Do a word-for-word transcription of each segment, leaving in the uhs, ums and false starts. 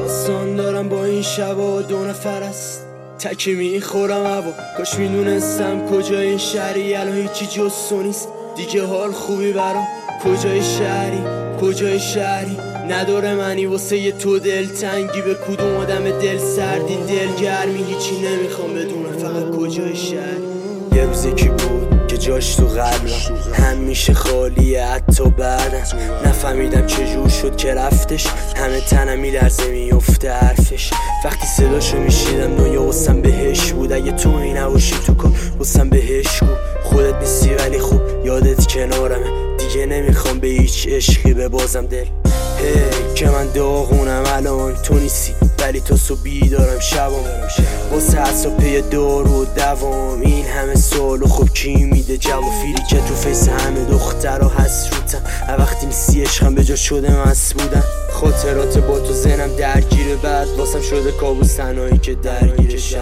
داستان دارم با این شبا، دو نفر است تکی میخورم هوا. کاش میدونستم کجای این شهری، الان هیچی جز تو نیست دیگه حال خوبی برام. کجای شهری کجای شهری نداره معنی واسه یه تو دل تنگی. به کدوم آدم دل سردی دلگرمی هیچی نمیخوام بدونم، فقط کجای شهری. یه روز یکی بود که جاش تو قلبم همیشه خالیه حتی بعدم. نفهمیدم چجور شد که رفتش، همه تنم میلرزه میفته حرفش. وقتی صداشو میشیدم دنیا واسم بهش بود. اگه تو این نباشی تو کن واسم بهش گو. خودت نیستی ولی خوب یادت کنارمه، دیگه نمیخوام به هیچ عشقی ببازم دل. هی که من داغونم الان تو نیستی، ولی تو صبح بیدارم شبام واسه حسابه دارو و دوام. این همه سالو خب کی میده جواب؟ فیلی که تو فیس همه دخترها هست روتم. وقتی نیستی عشقم به جا شده مست بودم. خاطرات با تو ذهنم درگیره، بعد واسم شده کابوس تنهایی که درگیر شم.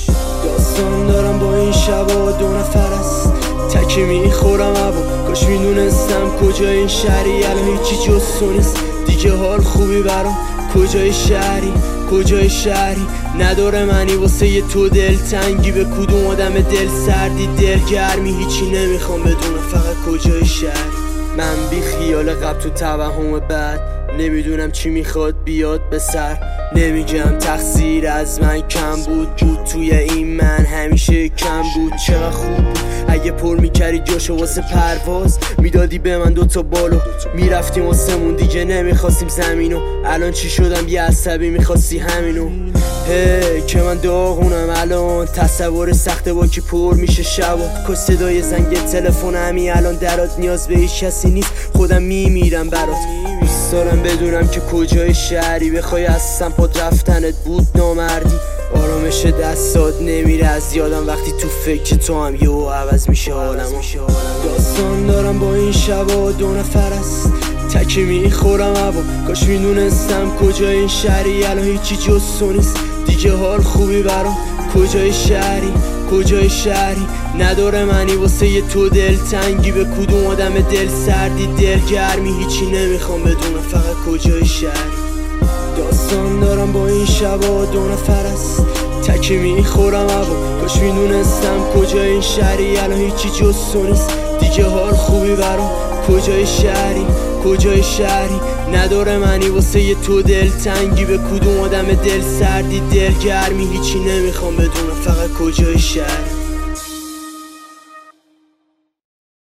داستان دارم با این شبا، دو نفر است تکی میخورم هوا. کاش میدونستم کجای این شهری، الان هیچی جز تو نیست دیگه حال خوبی برام. کجای شهری کجای شهری نداره معنی واسه یه تو دل تنگی. به کدوم آدم دل سردی دلگرمی هیچی نمیخوام بدونم، فقط کجای شهری. من بی خیال قبل تو توهم بعد، نمیدونم چی میخواد بیاد به سر. نمیگم تقصیر از من کم بود، بود توی این من همیشه کم بود. چقدر خوب بود اگه پر میکردی جاشو واسه پرواز، میدادی به من دوتا بالو میرفتیم واسمون، دیگه نمیخواستیم زمینو. الان چی شدم یه عصبی میخواستی همینو. هی که من داغونم الان، تصور سخته با کی پر میشه شبا. کاش صدای زنگ تلفن همین الان درات، نیاز به هیچ کسی نیست خودم میمیرم برات. دوست دارم بدونم که کجای شهری، بخوای اصلا پاد رفتنت بود نامردی. آرامش دستات نمیره از یادم، وقتی تو فکر تو هم یهو عوض میشه حالم. داستان دارم با این شبا، دو نفر است تکی میخورم هوا. کاش میدونستم کجای این شهری، الان هیچی جز تو نیست دیگه حال خوبی برام. کجای شهری کجای شهری نداره معنی واسه یه تو دل تنگی. به کدوم آدم دل سردی دلگرمی هیچی نمیخوام بدونم، فقط کجای شهری. داستان دارم با این شبا، دو نفر است تکی میخورم هوا. کاش میدونستم کجای این شهری، الان هیچی جز تو نیست دیگه حال خوبی برام. کجای شهری کجای شهری نداره معنی واسه یه تو دل تنگی. به کدوم آدم دل سردی دلگرمی هیچی نمیخوام بدونم، فقط کجای شهری.